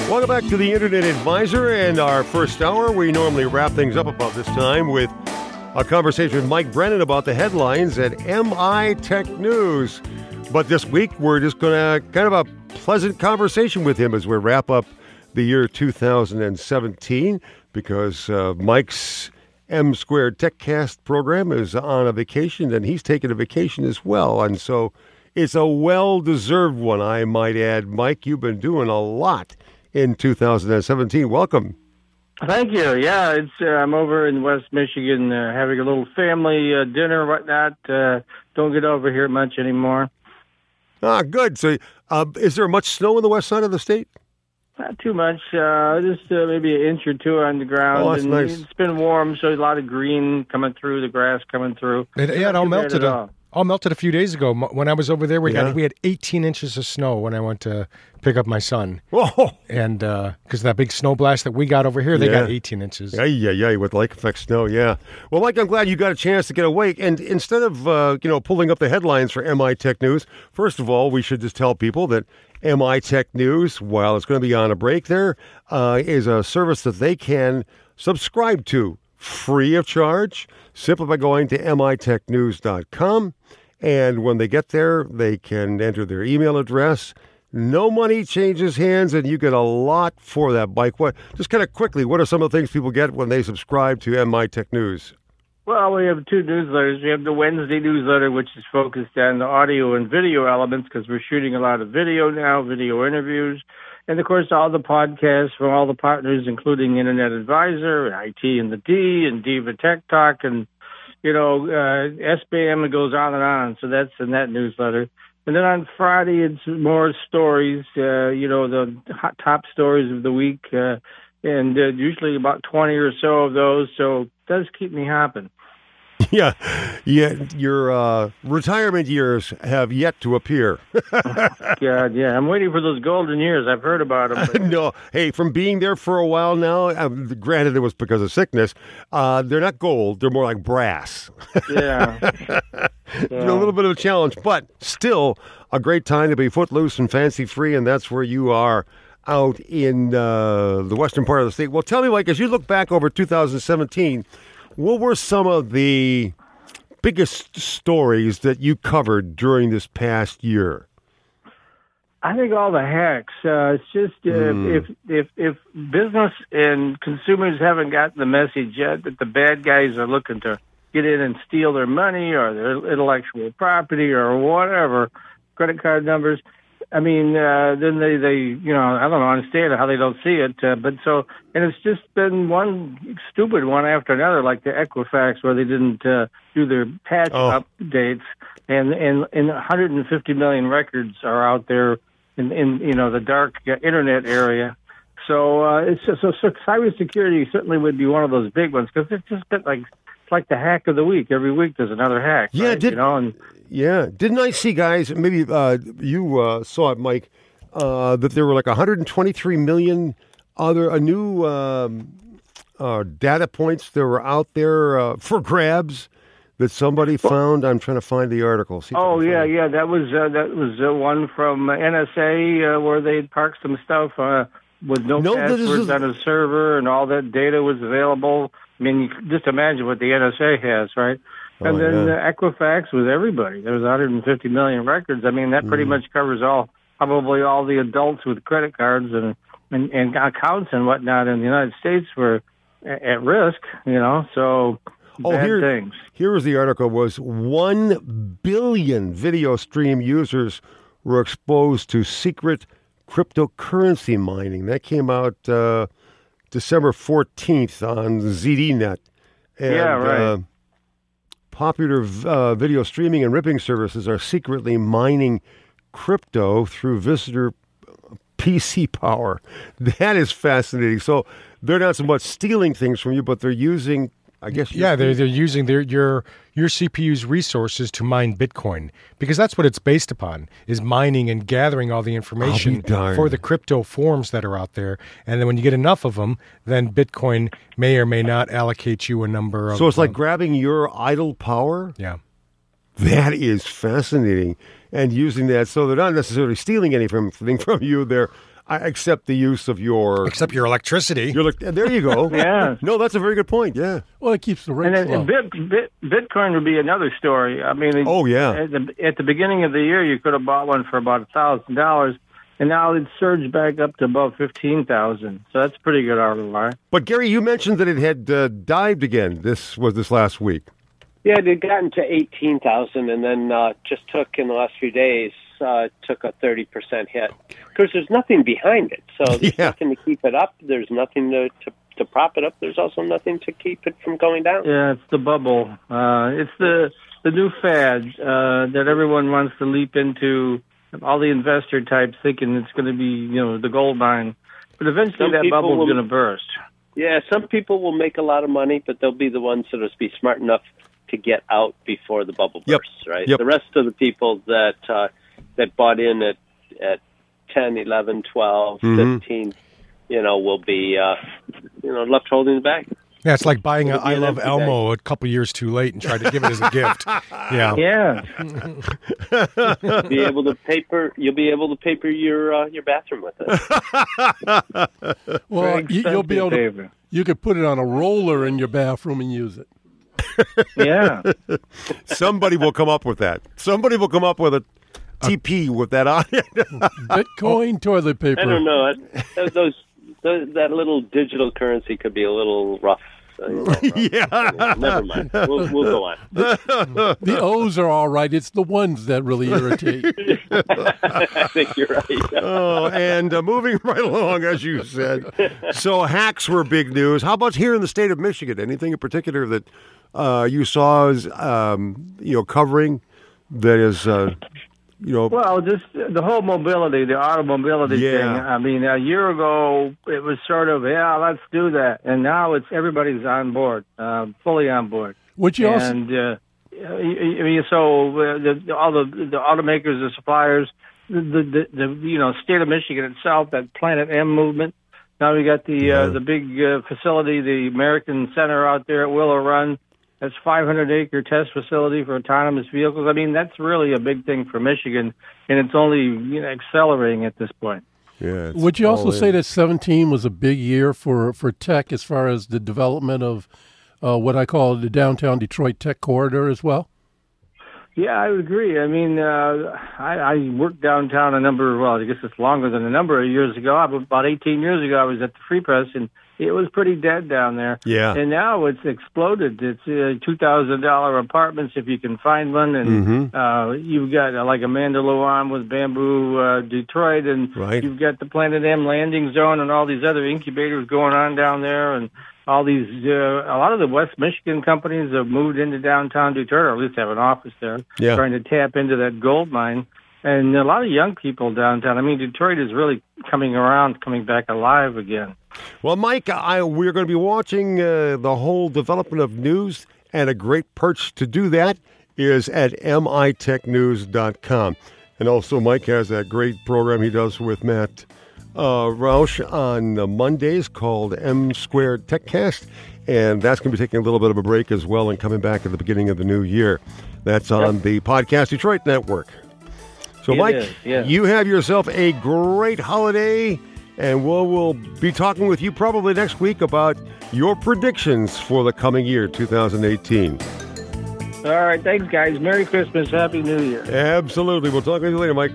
Welcome back to the Internet Advisor and our first hour. We normally wrap things up about this time with a conversation with Mike Brennan about the headlines at MI Tech News. But this week, we're just going to kind of a pleasant conversation with him as we wrap up the year 2017 because Mike's M Squared TechCast program is on a vacation and he's taking a vacation as well. And so it's a well-deserved one, I might add. Mike, you've been doing a lot in 2017. Welcome. Thank you. Yeah, it's I'm over in West Michigan having a little family dinner, whatnot. Don't get over here much anymore. Ah, good. So is there much snow on the west side of the state? Not too much. Just maybe an inch or two on the ground. Oh, that's nice. It's been warm, so a lot of green coming through, the grass coming through. It all melted. All melted a few days ago. When I was over there, we had 18 inches of snow when I went to pick up my son. Whoa! And because of that big snow blast that we got over here, they got 18 inches. Yeah, with lake effect snow, yeah. Well, Mike, I'm glad you got a chance to get away. And instead of, pulling up the headlines for MI Tech News, first of all, we should just tell people that MI Tech News, while it's going to be on a break there, is a service that they can subscribe to free of charge, simply by going to mitechnews.com. And when they get there, they can enter their email address. No money changes hands, and you get a lot for that bike. Just kind of quickly, what are some of the things people get when they subscribe to MI Tech News? Well, we have two newsletters. We have the Wednesday newsletter, which is focused on the audio and video elements because we're shooting a lot of video now, video interviews. And, of course, all the podcasts from all the partners, including Internet Advisor, IT and the D, and Diva Tech Talk, and, SBAM, it goes on and on. So that's in that newsletter. And then on Friday, it's more stories, the top stories of the week, and usually about 20 or so of those. So it does keep me hopping. Yeah. Your retirement years have yet to appear. God, yeah. I'm waiting for those golden years. I've heard about them. But... No. Hey, from being there for a while now, granted it was because of sickness, they're not gold. They're more like brass. Yeah. A little bit of a challenge, but still a great time to be footloose and fancy-free, and that's where you are out in the western part of the state. Well, tell me, Mike, as you look back over 2017, what were some of the biggest stories that you covered during this past year? I think all the hacks. It's just if business and consumers haven't gotten the message yet that the bad guys are looking to get in and steal their money or their intellectual property or whatever, credit card numbers. I mean, then they I don't understand how they don't see it. And it's just been one stupid one after another, like the Equifax, where they didn't do their patch updates, and 150 million records are out there in the dark internet area. So it's just, so cybersecurity certainly would be one of those big ones because it's just been it's like the hack of the week. Every week there's another hack. Yeah, right? Didn't I see, guys, maybe you saw it, Mike, that there were like 123 million new data points that were out there for grabs that somebody found. I'm trying to find the article. Yeah. That was one from NSA where they had parked some stuff with no passwords on a server, and all that data was available. I mean, you can just imagine what the NSA has, right? And then Equifax was everybody. There was 150 million records. I mean, that pretty much covers probably all the adults with credit cards and accounts and whatnot in the United States were at risk, so bad things. Here was the article, was 1 billion video stream users were exposed to secret cryptocurrency mining. That came out December 14th on ZDNet. And, right. Popular video streaming and ripping services are secretly mining crypto through visitor PC power. That is fascinating. So they're not so much stealing things from you, but they're using, I guess. They're using your CPU's resources to mine Bitcoin, because that's what it's based upon, is mining and gathering all the information for the crypto forms that are out there. And then when you get enough of them, then Bitcoin may or may not allocate you a number of... So it's like grabbing your idle power? Yeah. That is fascinating. And using that, so they're not necessarily stealing anything from you. They're Except the use of your electricity. There you go. Yeah. No, that's a very good point. Yeah. Well, it keeps the rates low. Bitcoin would be another story. I mean, at the beginning of the year, you could have bought one for about $1,000, and now it's surged back up to about $15,000. So that's pretty good ROI. But Gary, you mentioned that it had dived again. This last week. Yeah, it had gotten to 18,000, and then just took in the last few days. Took a 30% hit because there's nothing behind it. So there's nothing to keep it up. There's nothing to prop it up. There's also nothing to keep it from going down. Yeah, it's the bubble. It's the new fad that everyone wants to leap into. All the investor types thinking it's going to be, the gold mine. But eventually that bubble is going to burst. Yeah, some people will make a lot of money, but they'll be the ones that will be smart enough to get out before the bubble bursts, right? Yep. The rest of the people that bought in at 10, 11, 12, 15, will be, left holding the bag. Yeah, it's like buying I Love Elmo a couple years too late and trying to give it as a gift. Yeah. Yeah. You'll be able to paper your bathroom with it. Well, you'll be able to. You could put it on a roller in your bathroom and use it. Yeah. Somebody will come up with that. Somebody will come up with a TP with that on it. Bitcoin toilet paper. I don't know. That little digital currency could be a little rough. Yeah. Never mind. We'll go on. The O's are all right. It's the ones that really irritate. I think you're right. And moving right along, as you said. So hacks were big news. How about here in the state of Michigan? Anything in particular that you saw as, covering that is... Well, just the whole mobility, the automobility thing. I mean, a year ago, it was sort of, let's do that. And now everybody's on board, fully on board. Which you also... And, all the automakers, the suppliers, the state of Michigan itself, that Planet M movement. Now we got the big facility, the American Center out there at Willow Run. That's 500-acre test facility for autonomous vehicles. I mean, that's really a big thing for Michigan, and it's only accelerating at this point. Yeah. Would you also say that 2017 was a big year for tech as far as the development of what I call the downtown Detroit tech corridor as well? Yeah, I would agree. I mean, I worked downtown I guess it's longer than a number of years ago. About 18 years ago, I was at the Free Press, and it was pretty dead down there. Yeah. And now it's exploded. It's $2,000 apartments if you can find one. And you've got like Amanda Luan with Bamboo Detroit, and you've got the Planet M landing zone and all these other incubators going on down there. And all these, a lot of the West Michigan companies have moved into downtown Detroit, or at least have an office there, trying to tap into that gold mine. And a lot of young people downtown. I mean, Detroit is really coming back alive again. Well, Mike, we're going to be watching the whole development of news, and a great perch to do that is at mitechnews.com. And also, Mike has that great program he does with Matt Roush on Mondays called M Squared TechCast, and that's going to be taking a little bit of a break as well and coming back at the beginning of the new year. That's on the Podcast Detroit Network. So, Mike, you have yourself a great holiday, and we'll be talking with you probably next week about your predictions for the coming year, 2018. All right. Thanks, guys. Merry Christmas. Happy New Year. Absolutely. We'll talk with you later, Mike.